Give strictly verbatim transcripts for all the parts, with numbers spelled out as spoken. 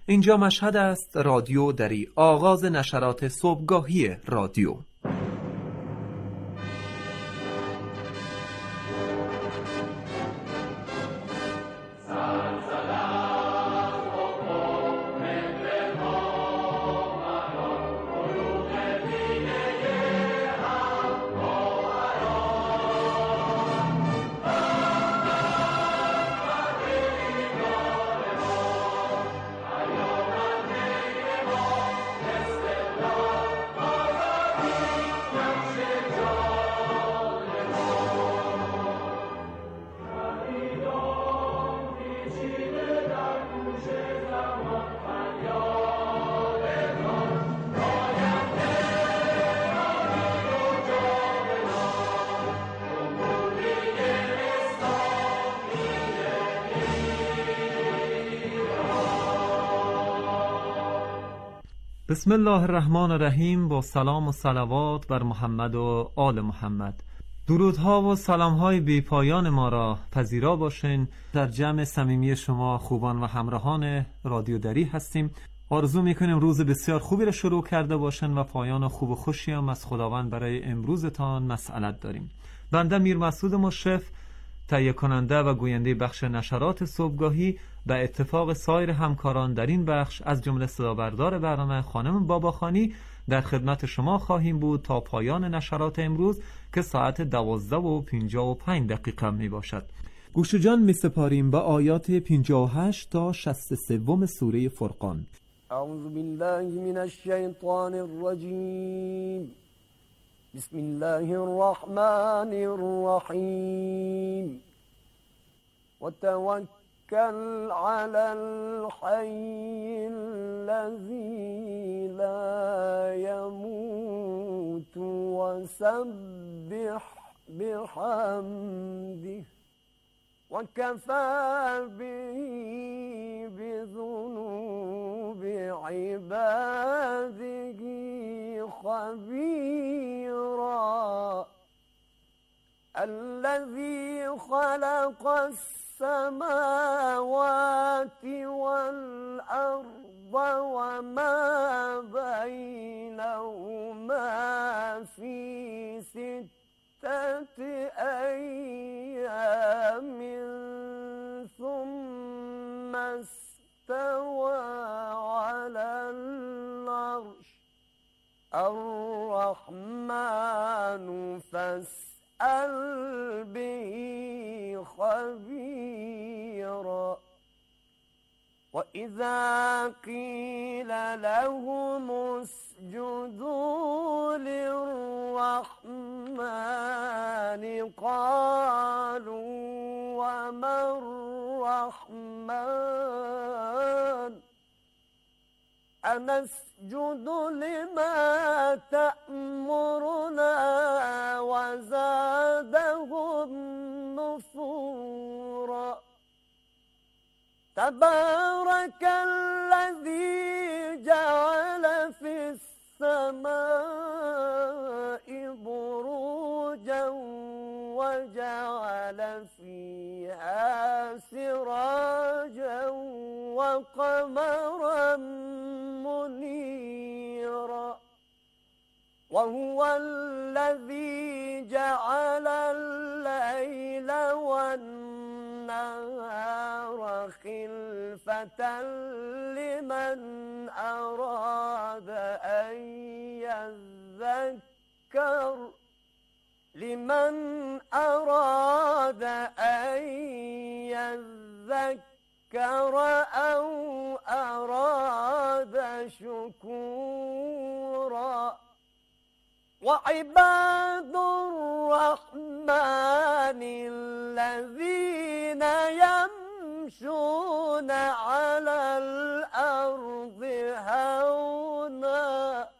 اینجا مشهد است، رادیو دری، آغاز نشرات صبحگاهی رادیو. بسم الله الرحمن الرحیم. با سلام و صلوات بر محمد و آل محمد. درودها و سلامهای بی پایان ما را پذیرا باشین. در جمع صمیمی شما خوبان و همراهان رادیو دری هستیم. آرزو میکنیم روز بسیار خوبی را شروع کرده باشین و پایان خوب و خوشی هم از خداوند برای امروزتان مسئلت داریم. بنده میر مسعود مشرف، تهیه کننده و گوینده بخش نشرات صبحگاهی، به اتفاق سایر همکاران در این بخش از جمله صدابردار برنامه خانم باباخانی در خدمت شما خواهیم بود تا پایان نشرات امروز که ساعت دوازده و پنجاه و پنج دقیقه می باشد. گوش جان می سپاریم به آیات پنجاه و هشت تا شصت و سه سوره فرقان. اعوذ بالله من الشیطان الرجیم. بسم الله الرحمن الرحیم. وتوکل على الحي الذي لا يموت وسبح بحمده وكفى به بذنوب عباده خبيرا. الذي خلق السماوات والأرض وما بينهما في ستة أيام ثم استوى على العرش. الرحمن فاسأل به خبيرا. وإذا قيل لهم اسجدوا للرحمن قالوا وما الرحمن أنسجد لما تأمرنا وزادهم نفورا. تبارك الذي جعل في السماء بروجا وجعل فيها سراجا وقمرا منيرا. وهو الذي جعل الليل والنهار خلفة لمن أراد أن يذكر لمن أراد أن يذكر أو أراد شكورا. وعباد الرحمن الذين يمشون على الأرض هونا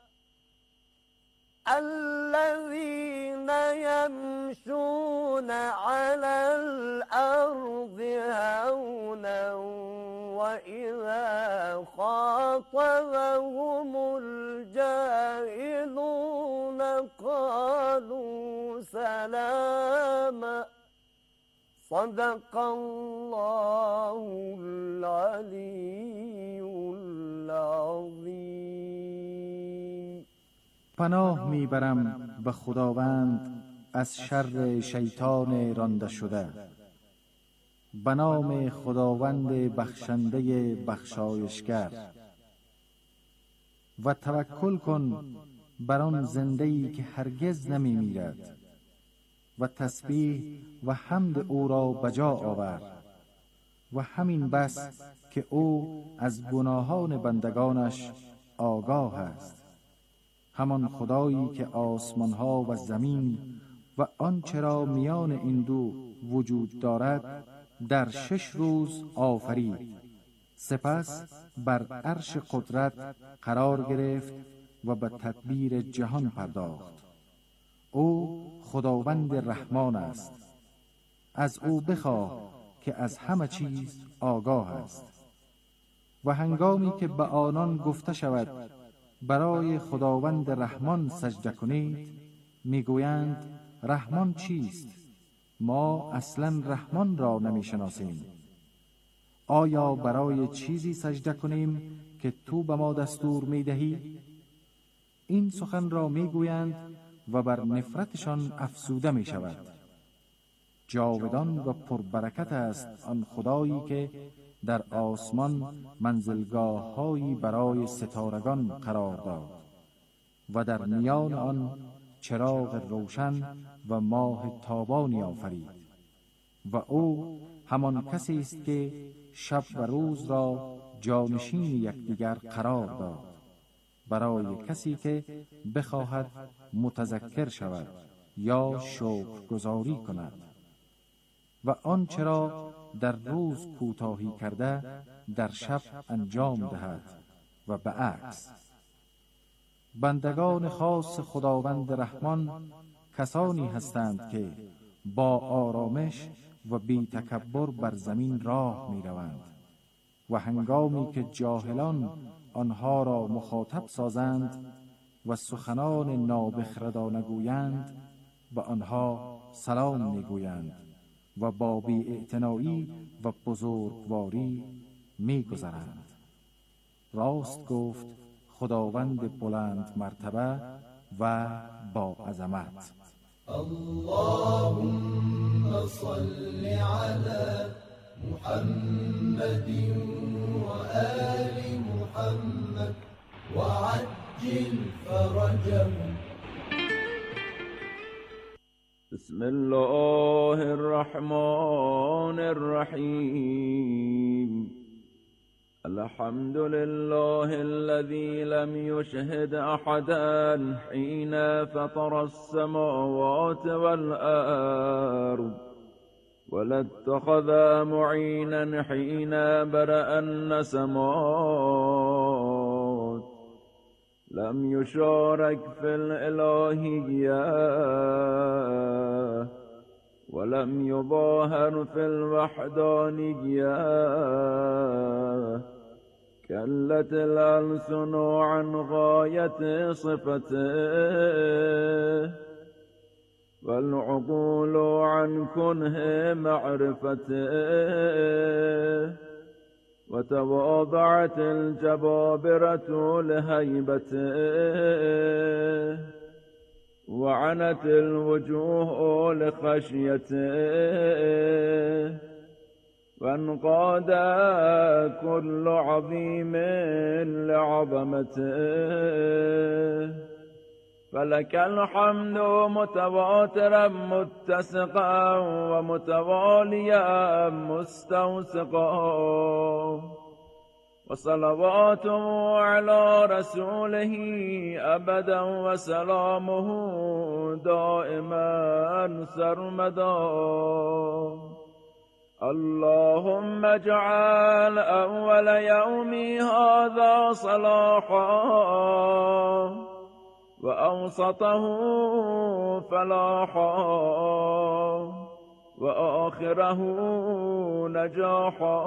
الذين يمشون على الأرض هونا وإذا خاطبهم الجاهلون قالوا سلاما. صدق الله العلي پناه میبرم به خداوند از شر شیطان رانده شده. به نام خداوند بخشنده بخشایشگر. و توکل کن بر آن زنده‌ای که هرگز نمی میرد و تسبیح و حمد او را بجا آور. و همین بس که او از گناهان بندگانش آگاه است. همان خدایی که آسمانها و زمین و آنچه را میان این دو وجود دارد در شش روز آفرید، سپس بر عرش قدرت قرار گرفت و به تدبیر جهان پرداخت. او خداوند رحمان است. از او بخواه که از همه چیز آگاه است. و هنگامی که به آنان گفته شود برای خداوند رحمان سجده کنید، میگویند رحمان چیست؟ ما اصلا رحمان را نمیشناسیم. آیا برای چیزی سجده کنیم که تو به ما دستور میدهی؟ این سخن را میگویند و بر نفرتشان افسوده می شود. جاودان و پربرکت است آن خدایی که در آسمان منزلگاه هایی برای ستارگان قرار داد و در میان آن چراغ روشن و ماه تابانی آفرید. و او همان کسی است که شب و روز را جانشین یکدیگر قرار داد، برای کسی که بخواهد متذکر شود یا شکرگزاری کند. و آنچه را در روز کوتاهی کرده در شب انجام دهد و به عکس. بندگان خاص خداوند رحمان کسانی هستند که با آرامش و بی تکبر بر زمین راه می روند و هنگامی که جاهلان آنها را مخاطب سازند و سخنان نابخردانه گویند، به آنها سلام می گویند و با بی‌اعتنایی و بزرگواری می گذرند. راست گفت خداوند بلند مرتبه و با عظمت. اللهم صل على محمد و آل محمد و عجل فرجهم. بسم الله الرحمن الرحيم. الحمد لله الذي لم يشهد أحدا حين فطر السماوات والأرض ولا اتخذ معينا حين برأ النسمات. لم يشارك في الإلهية ولم يظاهر في الوحدانية. كلت الألسن عن غاية صفته والعقول عن كنه معرفته. وتواضعت الجبابرة لهيبته وعنت الوجوه لخشيته. وانقاد كل عظيم لعظمته. فلك الحمد متواترا متسقا ومتواليا مستوسقا. وصلواته على رسوله أبدا وسلامه دائما سرمدا. اللهم اجعل أول يومي هذا صلاحا وأوسطه فلاحا وآخره نجاحا.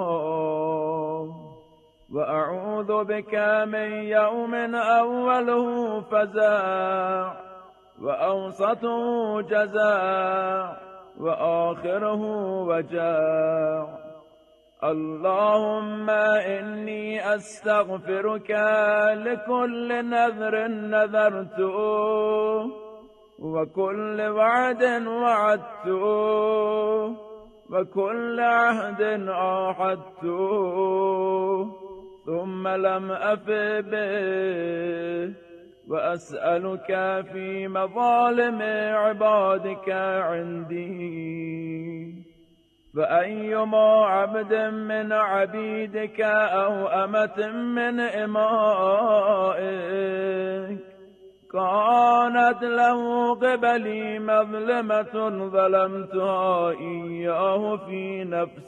وأعوذ بك من يوم أوله فزاع وأوسطه جزاع وآخره وجاع. اللهم إني أستغفرك لكل نذر نذرته وكل وعد وعدته وكل عهد عاهدته ثم لم أف به، وأسألك في مظالم عبادك عندي، فأيما عبد من عبيدك أو أمة من إمائك كانت له قبلي مظلمة ظلمتها إياه في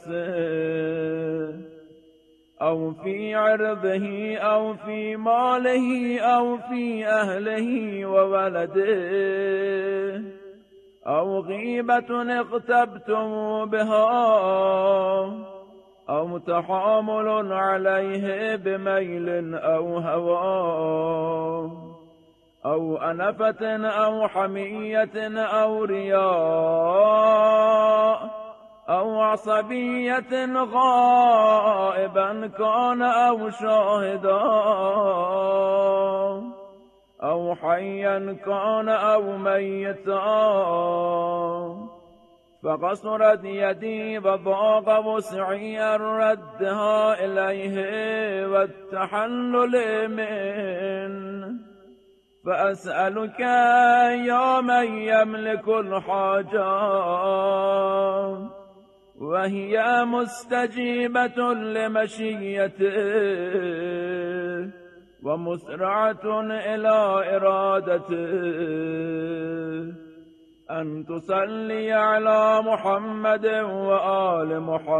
نفسه أو في عرضه أو في ماله أو في أهله وولده أو غيبة اغتبتم بها أو تحامل عليه بميل أو هوى أو أنفة أو حمية أو رياء أو عصبية غائبا كان أو شاهدا أو حيا كان أو ميتا، فقصرت يدي وضاق وسعي ردها إليه والتحلل منه، فأسألك يا من يملك الحاجات وهي مستجيبة لمشيته ومسرعة إلى إرادته، أن تصلي على محمد وآل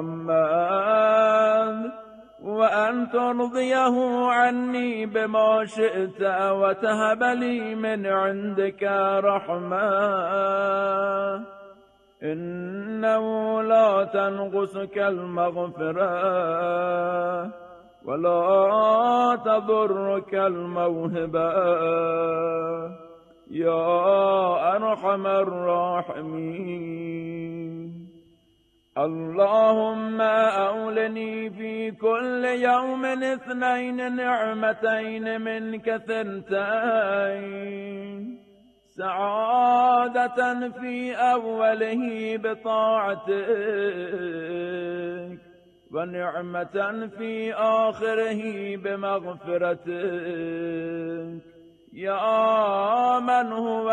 محمد، وأن ترضيه عني بما شئت وتهب لي من عندك رحمة، إنه لا تنقصك المغفرة ولا تضرك الموهبة يا أرحم الراحمين. اللهم أولني في كل يوم اثنين نعمتين منك ثنتين، سعادة في أوله بطاعتك ونعمة في آخره بمغفرتك، يا من هو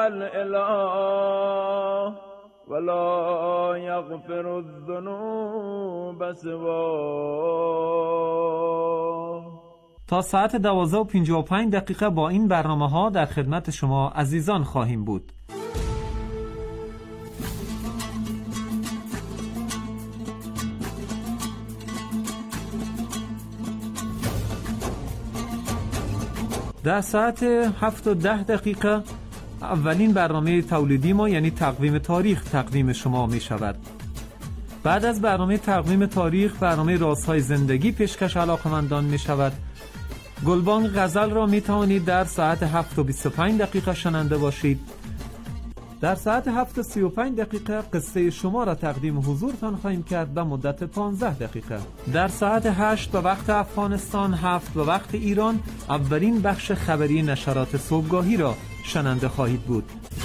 الإله ولا يغفر الذنوب سواه. تا ساعت دوازده و پنجاه و پنج دقیقه با این برنامه ها در خدمت شما عزیزان خواهیم بود. در ساعت هفت و ده دقیقه اولین برنامه تولیدی ما یعنی تقویم تاریخ تقدیم شما می شود. بعد از برنامه تقویم تاریخ برنامه رازهای زندگی پیشکش علاقمندان می شود. گلبانگ غزل را می توانید در ساعت هفت و بیست و پنج دقیقه شنونده باشید. در ساعت هفت و سی و پنج دقیقه قصه شما را تقدیم حضورتان خواهیم کرد به مدت پانزده دقیقه. در ساعت هشت به وقت افغانستان، هفت به وقت ایران اولین بخش خبری نشرات صبحگاهی را شنونده خواهید بود.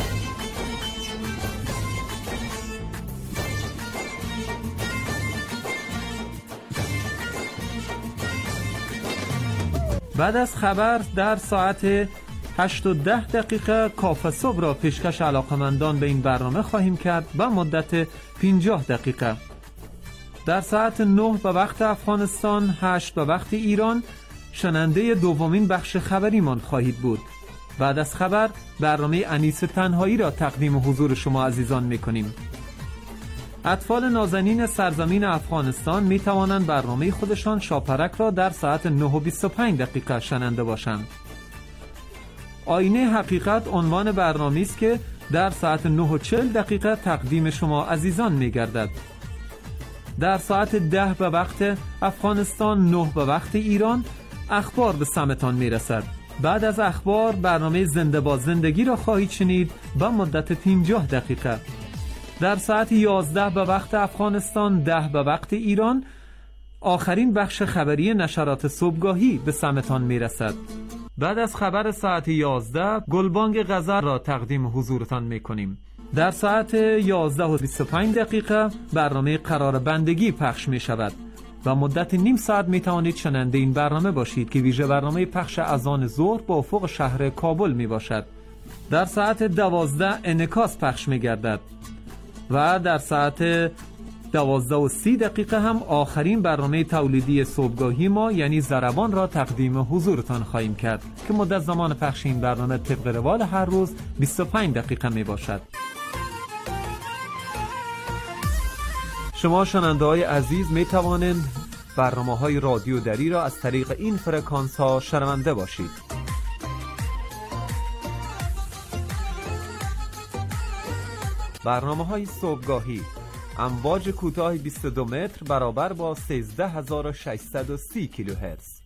بعد از خبر در ساعت هشت و ده دقیقه کافه صبح را پیشکش علاقمندان به این برنامه خواهیم کرد به مدت پنجاه دقیقه. در ساعت نه به وقت افغانستان، هشت به وقت ایران شنونده دومین بخش خبریمان خواهید بود. بعد از خبر برنامه انیس تنهایی را تقدیم حضور شما عزیزان می‌کنیم. اطفال نازنین سرزمین افغانستان می توانند برنامه خودشان شاپرک را در ساعت نه و بیست و پنج دقیقه شنونده باشند. آینه حقیقت عنوان برنامه‌ای است که در ساعت نه و چهل دقیقه تقدیم شما عزیزان می گردد. در ساعت ده به وقت افغانستان، نه به وقت ایران اخبار به سمتان می رسد. بعد از اخبار برنامه زنده با زندگی را خواهید شنید به مدت پنجاه دقیقه. در ساعت یازده به وقت افغانستان، ده به وقت ایران آخرین بخش خبری نشرات صبحگاهی به سمتان میرسد. بعد از خبر ساعت یازده گلبانگ غزل را تقدیم حضورتان میکنیم. در ساعت یازده و بیست و پنج دقیقه برنامه قرار بندگی پخش می شود و مدت نیم ساعت می توانید شنونده این برنامه باشید که ویژه برنامه پخش اذان ظهر با افق شهر کابل می باشد. در ساعت دوازده انعکاس پخش می گردد و در ساعت دوازده و سی دقیقه هم آخرین برنامه تولیدی صبحگاهی ما یعنی ضربان را تقدیم حضورتان خواهیم کرد که مدت زمان پخش این برنامه طبق روال هر روز بیست و پنج دقیقه می باشد. شما شنونده های عزیز می توانند برنامه های رادیو دری را از طریق این فرکانس ها شنونده باشید. برنامه های صبحگاهی امواج کوتاه بیست و دو متر برابر با سیزده هزار و ششصد و سی کیلوهرتز.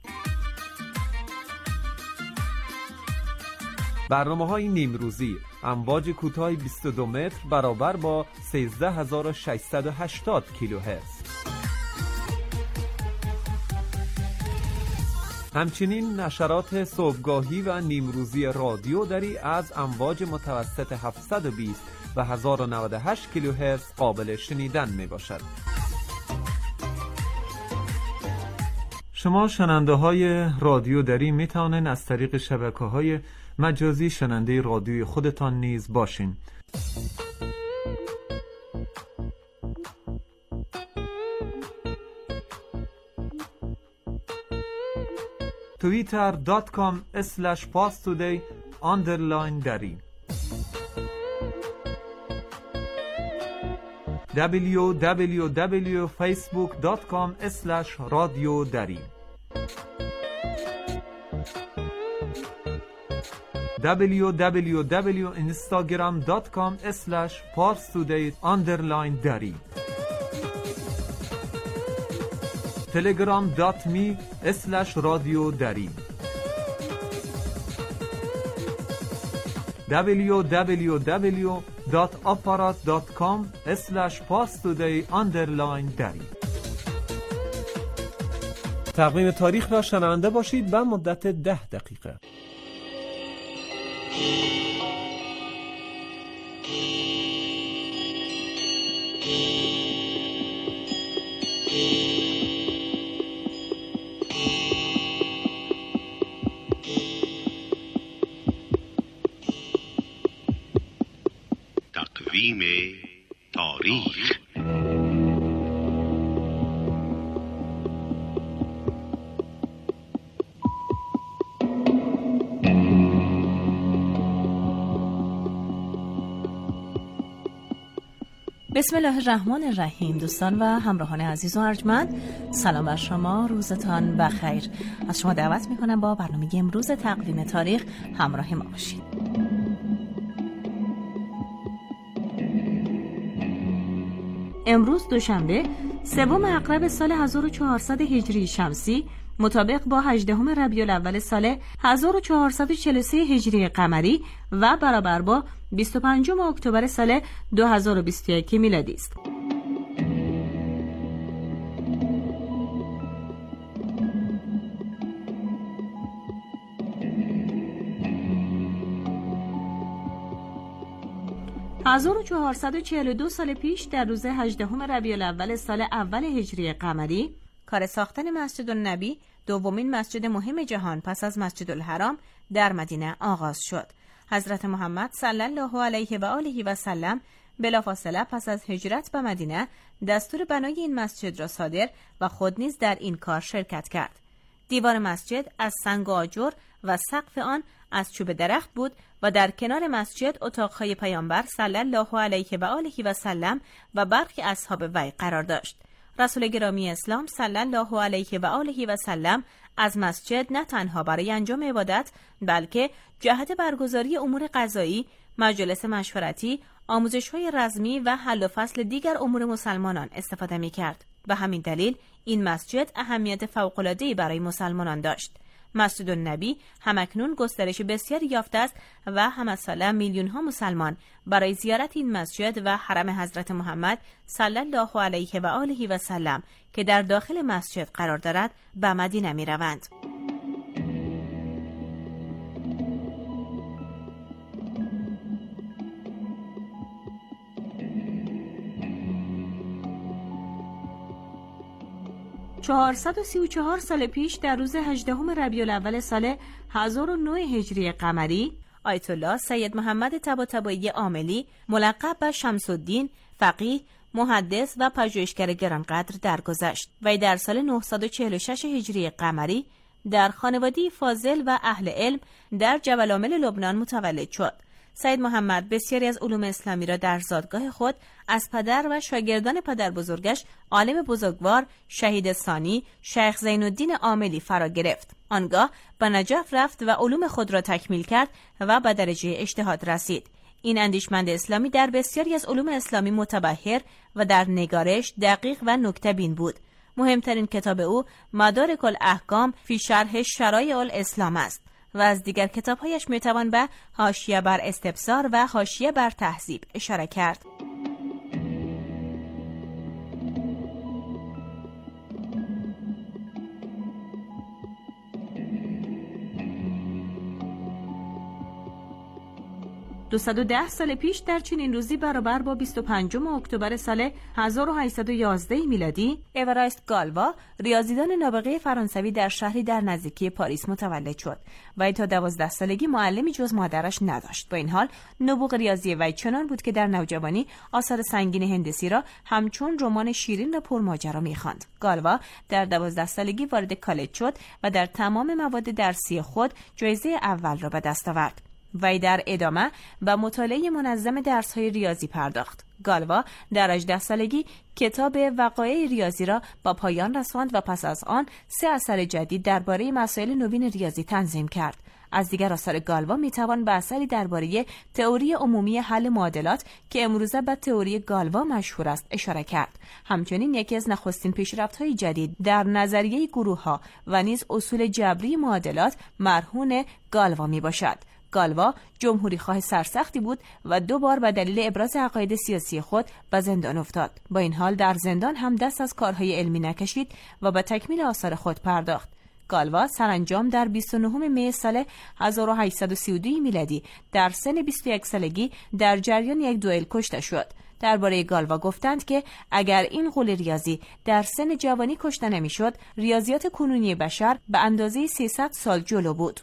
برنامه های نیمروزی امواج کوتاه بیست و دو متر برابر با سیزده هزار و ششصد و هشتاد کیلوهرتز. همچنین نشرات صبحگاهی و نیمروزی رادیو دری از امواج متوسط هفتصد و بیست و هزار و نود و هشت کیلوهرتز قابل شنیدن می باشد. شما شنونده های رادیو دری می توانید از طریق شبکه های مجازی شنونده رادیوی خودتان نیز باشین. توییتر دات کام اسلش پاستودی آندرلاین دری دبلیو دبلیو دبلیو فیسبوک دات کام اسلش رادیو دری دبلیو دبلیو دبلیو اینستاگرام دات کام اسلش پارستودی آندرلاین دری تلگرام دات می اسلش رادیو دری دبلیو دبلیو دبلیو دات آپارات دات کام اسلش پاستودی آندرلاین دری. تقویم تاریخ را شنونده باشید به مدت ده دقیقه. تقویم تاریخ. بسم الله الرحمن الرحیم. دوستان و همراهان عزیز و ارجمند، سلام بر شما، روزتان بخیر. از شما دعوت میکنم با برنامه امروز تقویم تاریخ همراه ما باشید. امروز دوشنبه سوم عقرب سال هزار و چهارصد هجری شمسی مطابق با هجدهم ربیع الاول سال هزار و چهارصد و چهل و سه هجری قمری و برابر با بیست و پنجم اکتبر سال دو هزار و بیست و یک میلادی است. هزار و چهارصد و چهل و دو سال پیش در روز هجدهم ربیع الاول سال اول هجری قمری کار ساختن مسجد النبی، دومین مسجد مهم جهان پس از مسجد الحرام، در مدینه آغاز شد. حضرت محمد صلی الله علیه و آله و سلم بلافاصله پس از هجرت به مدینه دستور بنای این مسجد را صادر و خود نیز در این کار شرکت کرد. دیوار مسجد از سنگ و آجر و سقف آن از چوب درخت بود و در کنار مسجد اتاقهای پیامبر صلی الله علیه و آله و سلم و برخی اصحاب وی قرار داشت. رسول گرامی اسلام صلی الله علیه و آله و سلم از مسجد نه تنها برای انجام عبادت بلکه جهت برگزاری امور قضایی، مجالس مشورتی، آموزش‌های رزمی و حل و فصل دیگر امور مسلمانان استفاده می‌کرد. به همین دلیل این مسجد اهمیت فوق‌العاده‌ای برای مسلمانان داشت. مسجد النبی همکنون گسترش بسیاری یافته است و همساله میلیون ها مسلمان برای زیارت این مسجد و حرم حضرت محمد صلی الله علیه و آله و سلم که در داخل مسجد قرار دارد به مدینه می روند. چهارصد و سی و چهار سال پیش در روز هجدهم ربیع الاول سال هزار و نه هجری قمری آیت الله سید محمد طباطبایی عاملی ملقب به شمس الدین فقیه، محدث و پژوهشگر گرانقدر درگذشت و در سال نهصد و چهل و شش هجری قمری در خانواده فاضل و اهل علم در جبل‌عامل لبنان متولد شد. سید محمد بسیاری از علوم اسلامی را در زادگاه خود از پدر و شاگردان پدر بزرگش عالم بزرگوار شهید ثانی شیخ زین الدین عاملی فرا گرفت. آنگاه به نجف رفت و علوم خود را تکمیل کرد و به درجه اجتهاد رسید. این اندیشمند اسلامی در بسیاری از علوم اسلامی متبحر و در نگارش دقیق و نکته بین بود. مهمترین کتاب او مدارک الاحکام فی شرح شرایع الاسلام است و از دیگر کتاب‌هایش میتوان به حاشیه بر استبصار و حاشیه بر تهذیب اشاره کرد. دویست و ده سال پیش در چنین روزی برابر با بیست و پنجم اکتبر سال هزار و هشتصد و یازده میلادی اورایست گالوا ریاضیدان نابغه فرانسوی در شهری در نزدیکی پاریس متولد شد و ای تا دوازده سالگی معلمی جز مادرش نداشت. با این حال نبوغ ریاضی وی چنان بود که در نوجوانی آثار سنگین هندسی را همچون رمان شیرین و پرماجرا می‌خواند. گالوا در دوازده سالگی وارد کالج شد و در تمام مواد درسی خود جایزه اول را به دست آورد. وی در ادامه به مطالعه منظم درس‌های ریاضی پرداخت. گالوا در هجده سالگی کتاب وقایع ریاضی را با پایان رساند و پس از آن سه اثر جدید درباره مسائل نوین ریاضی تنظیم کرد. از دیگر آثار گالوا میتوان به اثری درباره تئوری عمومی حل معادلات که امروزه به تئوری گالوا مشهور است اشاره کرد. همچنین یکی از نخستین پیشرفت‌های جدید در نظریه گروه‌ها و نیز اصول جبری معادلات مرهون گالوا میباشد. گالوا جمهوری خواه سرسختی بود و دو بار به دلیل ابراز عقاید سیاسی خود به زندان افتاد. با این حال در زندان هم دست از کارهای علمی نکشید و به تکمیل آثار خود پرداخت. گالوا سرانجام در بیست و نهم می سال هزار و هشتصد و سی و دو میلادی در سن بیست و یک سالگی در جریان یک دوئل کشته شد. درباره گالوا گفتند که اگر این غول ریاضی در سن جوانی کشته نمیشد، ریاضیات کنونی بشر به اندازه سیصد سال جلو بود.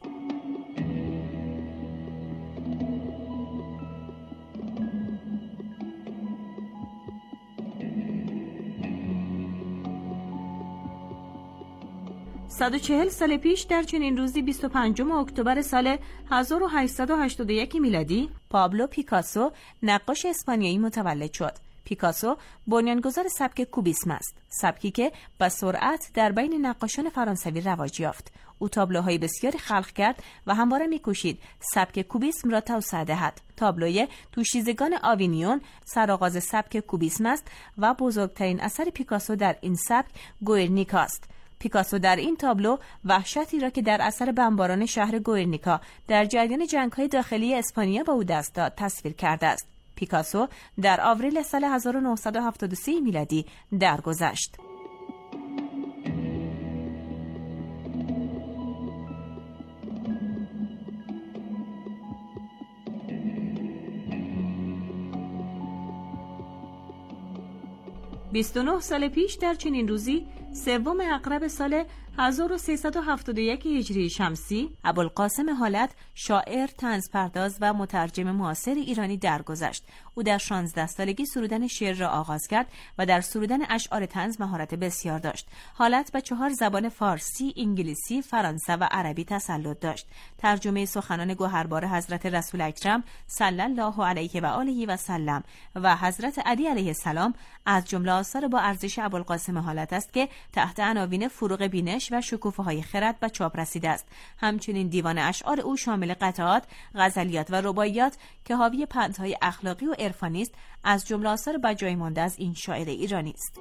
صد و چهل سال پیش در چنین روزی بیست و پنجم اکتبر سال هزار و هشتصد و هشتاد و یک میلادی پابلو پیکاسو نقاش اسپانیایی متولد شد. پیکاسو بنیانگذار سبک کوبیسم است، سبکی که با سرعت در بین نقاشان فرانسوی رواج یافت. او تابلوهای بسیاری خلق کرد و همواره می‌کوشید سبک کوبیسم را توسعه دهد. تابلوی دوشیزگان آوینیون سرآغاز سبک کوبیسم است و بزرگترین اثر پیکاسو در این سبک گوئرنیکا است. پیکاسو در این تابلو وحشتی را که در اثر بمباران شهر گوئرنیکا در جریان جنگ‌های داخلی اسپانیا به او دست داد تصویر کرده است. پیکاسو در آوریل سال هزار و نهصد و هفتاد و سه میلادی درگذشت. بیست و نه سال پیش در چنین روزی سوم عقرب سال هزار و سیصد و هفتاد و یک هجری شمسی ابوالقاسم حالت شاعر، طنزپرداز و مترجم معاصر ایرانی درگذشت. او در شانزده سالگی سرودن شعر را آغاز کرد و در سرودن اشعار طنز مهارت بسیار داشت. حالت به چهار زبان فارسی، انگلیسی، فرانسه و عربی تسلط داشت. ترجمه سخنان گوهربار حضرت رسول اکرم صلی الله علیه و آله و سلم و حضرت علی علیه السلام از جمله آثار با ارزش ابوالقاسم حالت است که تحت عناوین فروغ بینش و شکوفه‌های خرد به چاپ رسیده است. همچنین دیوان اشعار او شامل قطعات، غزلیات و رباعیات که حاوی پندهای اخلاقی و عرفانی است، از جمله آثار بجای مانده از این شاعر ایرانی است.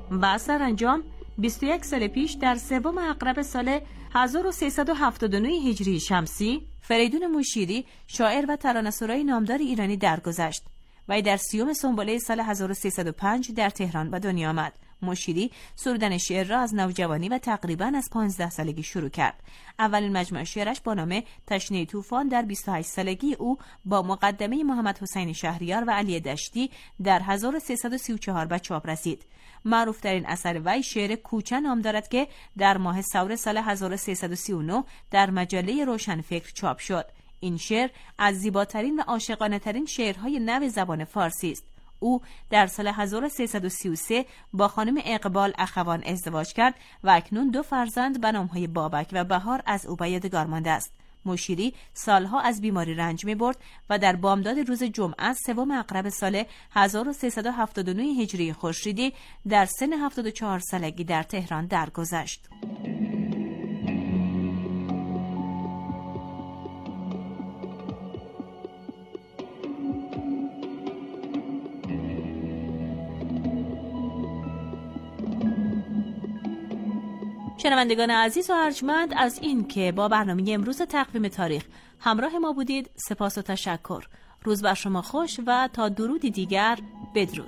و سرانجام بیست و یک سال پیش در سوم عقرب سال هزار و سیصد و هفتاد و نه هجری شمسی فریدون مشیری شاعر و ترانه‌سرای نامدار ایرانی درگذشت و در سیوم سنبله سال هزار و سیصد و پنج در تهران به دنیا آمد. مشیری سرودن شعر را از نوجوانی و تقریباً از پانزده سالگی شروع کرد. اولین مجموعه شعرش با نام تشنه طوفان در بیست و هشت سالگی او با مقدمه محمد حسین شهریار و علی دشتی در هزار و سیصد و سی و چهار به چاپ رسید. معروف‌ترین اثر وی شعر کوچه نام دارد که در ماه سور سال هزار و سیصد و سی و نه در مجله روشنفکر چاپ شد. این شعر از زیباترین و عاشقانه‌ترین شعرهای نو زبان فارسی است. او در سال هزار و سیصد و سی و سه با خانم اقبال اخوان ازدواج کرد و اکنون دو فرزند به نام‌های بابک و بهار از او به یادگار مانده است. مشیری سالها از بیماری رنج می‌برد و در بامداد روز جمعه سوم عقرب سال هزار و سیصد و هفتاد و نه هجری خورشیدی در سن هفتاد و چهار سالگی در تهران درگذشت. شنوندگان عزیز و ارجمند، از این که با برنامه امروز تقویم تاریخ همراه ما بودید سپاس و تشکر. روز بر شما خوش و تا درودی دیگر بدرود.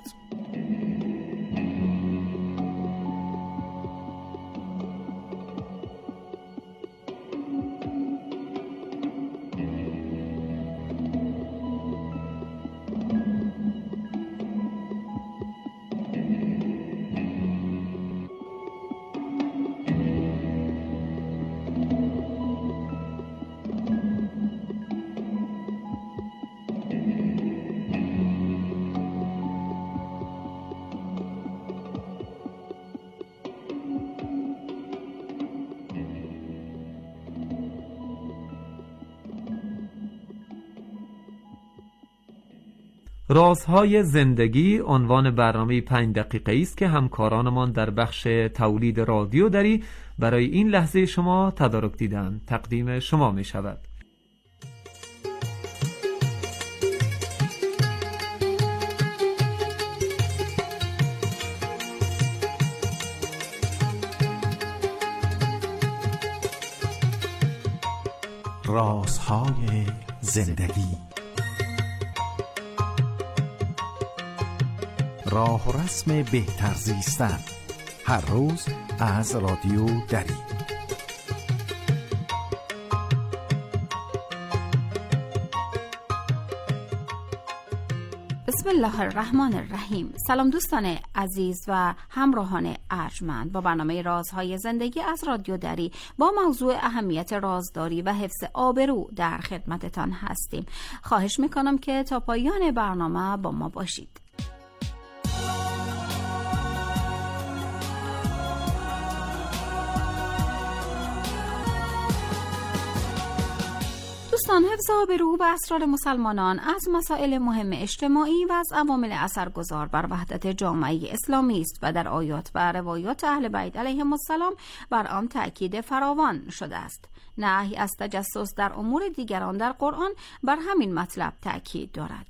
رازهای زندگی عنوان برنامه پنج دقیقه است که همکارانمان در بخش تولید رادیو دری برای این لحظه شما تدارک دیدن تقدیم شما می شود. رازهای زندگی، راه و رسم بهتر زیستن، هر روز از رادیو دری. بسم الله الرحمن الرحیم. سلام دوستان عزیز و همراهان ارجمند، با برنامه رازهای زندگی از رادیو دری با موضوع اهمیت رازداری و حفظ آبرو در خدمتتان هستیم. خواهش میکنم که تا پایان برنامه با ما باشید. دوستان، حفظ آبرو و اسرار مسلمانان از مسائل مهم اجتماعی و از عوامل اثرگذار بر وحدت جامعه اسلامی است و در آیات و روایات اهل بیت علیهم السلام بر آن تأکید فراوان شده است. نهی از تجسس در امور دیگران در قرآن بر همین مطلب تأکید دارد.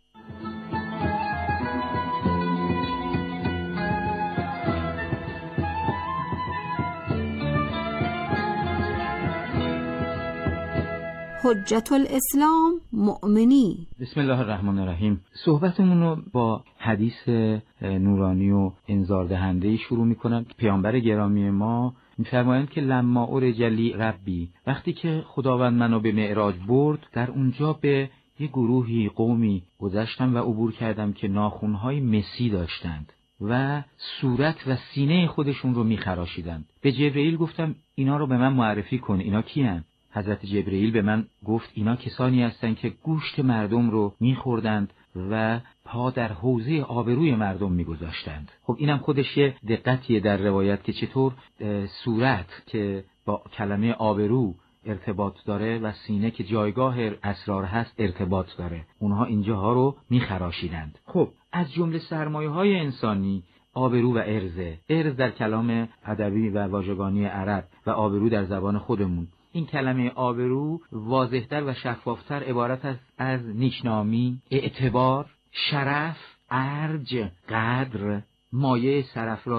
حجت الاسلام مؤمنی. بسم الله الرحمن الرحیم. صحبتمون رو با حدیث نورانی و انذار دهنده شروع میکنم. پیامبر گرامی ما میفرمایند که لما ارجلی ربی، وقتی که خداوند منو به معراج برد، در اونجا به یه گروهی قومی گذشتم و عبور کردم که ناخن‌های مسی داشتند و صورت و سینه خودشون رو میخراشیدند. به جبرئیل گفتم اینا رو به من معرفی کن، اینا کیان؟ حضرت جبرئیل به من گفت اینا کسانی هستند که گوشت مردم رو میخوردند و پا در حوزه آبروی مردم میگذاشتند. خب اینم خودش یه دقتیه در روایت که چطور صورت که با کلمه آبرو ارتباط داره و سینه که جایگاه اسرار هست ارتباط داره. اونها اینجاها رو میخراشیدند. خب از جمله سرمایه‌های انسانی آبرو و ارزه. ارز در کلام ادبی و واژگانی عرب و آبرو در زبان خودمون. این کلمه آبرو واضح‌تر و شفافتر عبارت است از نیکنامی، اعتبار، شرف، ارج، قدر، مایه سرافراز